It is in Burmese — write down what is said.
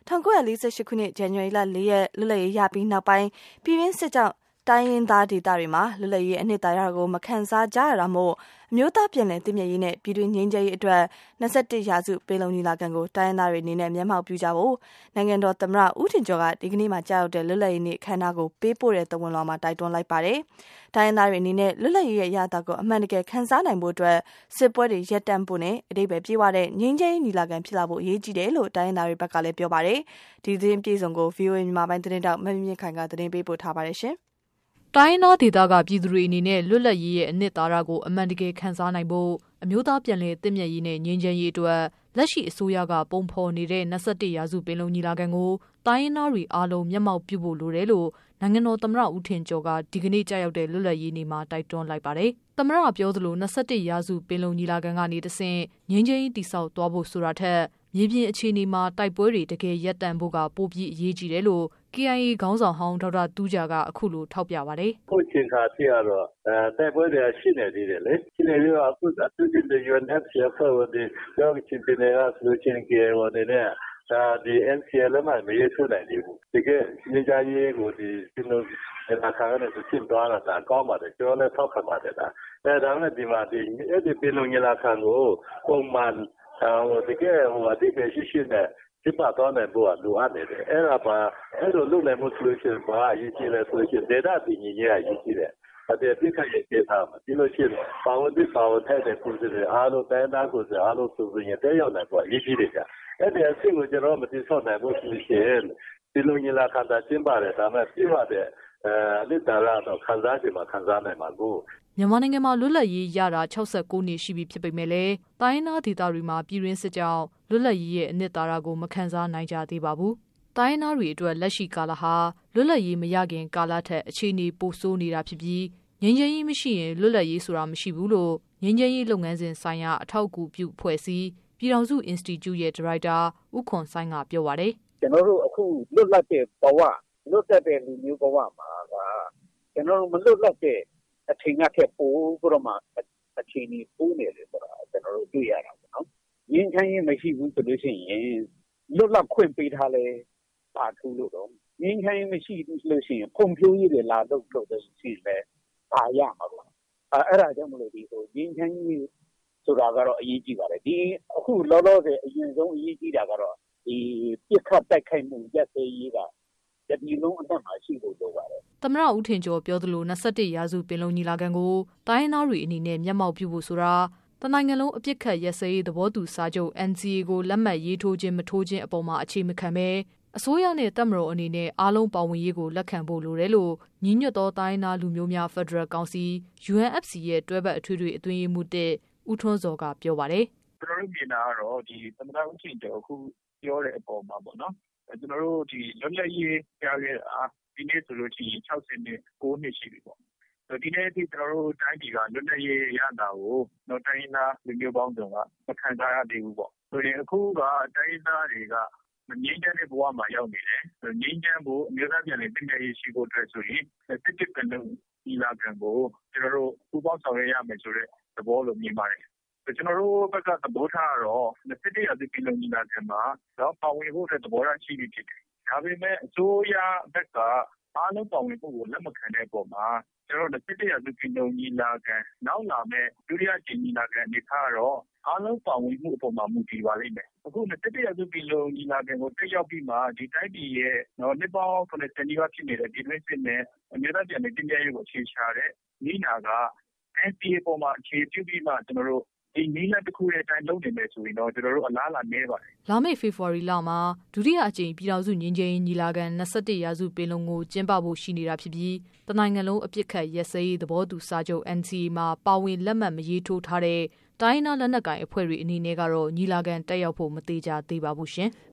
1948 ခုနှစ် ဇန်နဝါရီလ 4 ရက်လွတ်လပ်ရေးရပြီးနောက်ပိုင်းပြည်တွင်းစစ်ကြောင့်တိုင်းရင်းသားဒေသတွေမှာလွတ်လပ်ရေးအနှစ်သာရကိုမခံစားကြရတာမို့အမျိုးသားပြည်လည်တည်မြဲရေးနဲ့ပြည်တွင်းငြိမ်းချမ်းရေးအတွက်21ရာစုပင်လုံညီလာခံကိုတိုင်းရင်းသားတွေအနေနဲ့မျက်မှောက်ပြုကြဖို့နိုင်ငံတော်သမ္မတဦးထင်ကျော်ကဒီကနေ့မှာကြာရောက်တဲ့လွတ်လပ်ရေးနေ့အခမ်းအနားကိုပေးပို့တဲ့သဝဏ်လွှာမှာတိုက်တွန်းလိုက်ပါတယ်။တိုင်းရင်းသားတွေအနေနဲ့လွတ်လပ်ရေးရဲ့ရတာကိုအမှန်တကယ်ခံစားနိုင်ဖို့အတွက်စစ်ပွဲတွေရပ်တန့်ဖို့နဲ့အဓိပ္ပာယ်ပြည့်ဝတဲ့ငြိမ်းချမ်းရေးညီလာခံဖြစ်လာဖို့အရေးကြီးတယ်လို့တိုင်းရင်းသားတွေဘက်ကလည်းပြောပါတယ်။ဒီသတင်းပြေဆုံးကို VOA မြန်မာပိုင်းသတင်းတောက်မမြင့်မြင့်ခိုင်ကသတင်းပေးပို့ထားပါတယ်ရှင်။တိုင်းရင်းသားဒေသကပြည်သူတွေအနေနဲ့လွတ်လပ်ရေးရဲ့အနှစ်သာရကိုအမှန်တကယ်ခံစားနိုင်ဖို့အမျိုးသားပြည်လည်တည်မြဲရေးနဲ့ငြိမ်းချမ်းရေးအတွက်လက်ရှိအစိုးရကပုံဖော်နေတဲ့21ရာစုပင်လုံညီလာခံကိုတိုင်းရင်းသားတွေအားလုံးမျက်မှောက်ပြုဖို့လိုတယ်လို့နိုင်ငံတော်သမ္မတဦးထင်ကျော်ကဒီကနေ့ကြာရောက်တဲ့လွတ်လပ်ရေးနေ့မှာတိုက်တွန်းလိုက်ပါတယ်။သမ္မတပြောသလို21ရာစုပင်လုံညီလာခံကနေတဆင့်ငြိမ်းချမ်းရေးတည်ဆောက်သွားဖို့ဆိုတာထက်မြေပြင်အခြေအနေမှာတိုက်ပွဲတွေတကယ်ရပ်တန့်ဖို့ကပိုပြီးအရေးကြီးတယ်လို့ KIA ခေါင်းဆောင်ဟောင်းဒေါက်တာတူးဂျာကအခုလိုထောက်ပြပါတယ်။ခုချိန်ခါထိကတော့တိုက်ပွဲတွေရှိနေသေးတယ်လေ။ရှိနေပြီးတော့အခုအထူးသဖြင့် UNFCR ဖွဲ့ဝင်တွေကြောက်ချင်ပြည်နယ်ကဆိုချင် KIO တွေနဲ့ဒီ NCA လည်းမရေးဆွနိုင်သေးဘူး။ဒီကနေ့ကြာရေးကိုဒီလိုအခါနဲ့ပြင်သွားတာကောင်းပါတယ်ကျွန်တော်လည်းထောက်ခံပါတယ်ဒါဒါနဲ့ဒီမှာဒီအဲ့ဒီပြည်လုံးညီလာခံကိုပုံမှန်ဒီကအတိတ်ပဲရှိတဲ့ဒီပါတော့လည်းဘောလိုအပ်နေတယ်အဲ့ဒါပါအဲ့လိုလုပ်နိုင်မှုဆိုလို့ရှိရင်ဘာအရေးကြီးလဲဆိုရင်ဒေတာတည်ငြိမ်ရေးအရေးကြီးတယ်အဲ့ဒီပြခရဲ့ဒေတာမှာဒီလိုရှိရင်ပါဝင်တဲ့ထိုက်တဲ့ကိုယ်တွေအားလုံးတိုင်းသားကိုယ်တွေအားလုံးစုစုရင်တဲရောက်နိုင်ဖို့အရေးကြီးတယ်ကြာအဲ့ဒီအဆင့်ကိုကျွန်တော်မသိဆောက်နိုင်ဘူးဆိုရင်ဒီလိုညီလာခံတာကျင်းပါတယ်ဒါမဲ့ပြပါတဲ့လက်တာတော့ခံစားချက်မှာခံစားနိုင်မှာကိုမြန်မာနိုင်ငံမှာလွတ်လပ်ရေးရတာ69နှစ်ရှိပြီဖြစ်ပေမဲ့လည်းတိုင်းနာဒေသတွေမှာပြည်တွင်းစစ်ကြောင့်လွတ်လပ်ရေးရဲ့အနှစ်သာရကိုမခံစားနိုင်ကြသေးပါဘူး။တိုင်းနာတွေအတွက်လက်ရှိကာလဟာလွတ်လပ်ရေးမရခင်ကာလထက်အခြေအနေပိုဆိုးနေတာဖြစ်ပြီးငြိမ်းချမ်းရေးမရှိရင်လွတ်လပ်ရေးဆိုတာမရှိဘူးလို့ငြိမ်းချမ်းရေးလုပ်ငန်းစဉ်ဆိုင်ရာအထောက်အကူပြုဖွဲ့စည်းပြည်ထောင်စု Institute ရဲ့ဒါရိုက်တာဦးခွန်ဆိုင်ကပြောပါတယ်။ကျွန်တော်တို့အခုလွတ်လပ်တဲ့ဘဝလွတ်တဲ့လူမျိုးဘဝမှာကကျွန်တော်တို့မလွတ်လပ်တဲ့အချိန်ကထက်ပိုပြီးတော့မှအချိန်ကြီးပိုးနေတယ်ဆိုတာကျွန်တော်တို့တွေ့ရတာပေါ့နော်။ငြင်းချမ်းရေးမရှိဘူးဆိုလို့ရှိရင်လွတ်လပ်ခွင့်ပေးထားလဲပါထူးလို့တော့ငြင်းချမ်းရေးမရှိဘူးဆိုလို့ရှိရင်ဖွံ့ဖြိုးရေးတွေလာလို့တဲ့ရှိလဲပါရမှာပေါ့။အဲ့ဒါကြောင့်မလို့ဒီငြင်းချမ်းရေးဆိုတာကတော့အရေးကြီးပါတယ်။ဒီအခုလောလောဆယ်အရင်ဆုံးအရေးကြီးတာကတော့ဒီပြစ်ခတ်တိုက်ခိုက်မှုရပ်သေးရေးကဒီလုံးအတက်မှာရှိဖို့လိုပါတယ်။သမ္မတဦးထင်ကျော်ပြောသလို21ရာစုပင်လုံညီလာခံကိုတိုင်းရင်းသားတွေအနေနဲ့မျက်မှောက်ပြုဖို့ဆိုတာတနိုင်ငံလုံးအပြစ်ခတ်ရက်စဲရေးသဘောတူစာချုပ် NCA ကိုလက်မှတ်ရေးထိုးခြင်းမထိုးခြင်းအပေါ်မှာအခြေမခံဘဲအစိုးရနဲ့တပ်မတော်အနေနဲ့အားလုံးပါဝင်ရေးကိုလက်ခံဖို့လိုတယ်လို့ညီညွတ်သောတိုင်းရင်းသားလူမျိုးများဖက်ဒရယ်ကောင်စီ UNFC ရဲ့တွဲဘက်အထွေထွေအတွင်းရေးမှူးဦးထွန်းစောကပြောပါတယ်။ကျွန်တော်တို့မြင်တာကတော့ဒီသမ္မတဦးထင်ကျော်အခုပြောတဲ့အပေါ်မှာပေါ့နော်ကျွန်တော်တို့ဒီလွတ်လပ်ရေးကြားခဲ့တာဒီနေ့ဆိုလို့ရှိရင်69နှစ်ရှိပြီပေါ့ဒီနေ့အထိကျွန်တော်တို့တိုင်းပြည်ကလွတ်လပ်ရေးရတာကိုတော့တိုင်းရင်းသားလူမျိုးပေါင်းစုံကမခံစားရသေးဘူးပေါ့ဆိုရင်အခုကတိုင်းရင်းသားတွေကငြိမ်းချမ်းတဲ့ဘဝမှာရောက်နေတယ်ငြိမ်းချမ်းဖို့အမျိုးသားပြည်လည်တည်မြဲရေးရှိဖို့အတွက်ဆိုရင်စစ်ကလုံးဒီလာကံကိုကျွန်တော်တို့ပူးပေါင်းဆောင်ရွက်ရမယ်ဆိုတဲ့သဘောလိုမြင်ပါတယ်ကျွန်တော်တို့ဘက်ကသဘောထားတော့21ရာစုပင်လုံညီလာခံမှာတော့ပါဝင်ဖို့အတွက်သဘောထားရှိပြီဖြစ်တယ်။ဒါပေမဲ့အစိုးရဘက်ကအားလုံးပါဝင်ဖို့ကိုလက်မခံတဲ့အပေါ်မှာကျွန်တော်တို့21ရာစုပင်လုံညီလာခံနောက်လာမဲ့ဒုတိယကြိမ်ညီလာခံအနေထားတော့အားလုံးပါဝင်မှုအပေါ်မှာမူတည်ပါလိမ့်မယ်။အခု21ရာစုပင်လုံညီလာခံကိုတက်ရောက်ပြီးမှဒီတိုင်းပြည်ရဲ့နှစ်ပေါင်း90နီးပါးဖြစ်နေတဲ့ပြည်တွင်းစစ်နဲ့အမျိုးသားပြည်နယ်ပြည်ရေးကိုအခြေချတဲ့နီးနာက NCA ပေါ်မှာအခြေပြုပြီးမှကျွန်တော်တို့ဒီနည်းလမ်းတစ်ခုရဲ့အတိုင်းလုပ်နေမယ်ဆိုရင်တော့ကျွန်တော်တို့အလားအလာနည်းပါတယ်။လာမယ့်ဖေဖော်ဝါရီလမှာဒုတိယအကြိမ်ပြည်ထောင်စုငြိမ်းချမ်းရေးညီလာခံ21ရာစုပင်လုံကိုကျင်းပဖို့ရှိနေတာဖြစ်ပြီးတနိုင်ငံလုံးအပြစ်ခတ်ရက်စဲရေးသဘောတူစာချုပ် NCA မှာပါဝင်လက်မှတ်မရေးထိုးထားတဲ့တိုင်းနာလက်နက်ကိုင်အဖွဲ့တွေအနေနဲ့ကတော့ညီလာခံတက်ရောက်ဖို့မသေးကြသေးပါဘူးရှင်။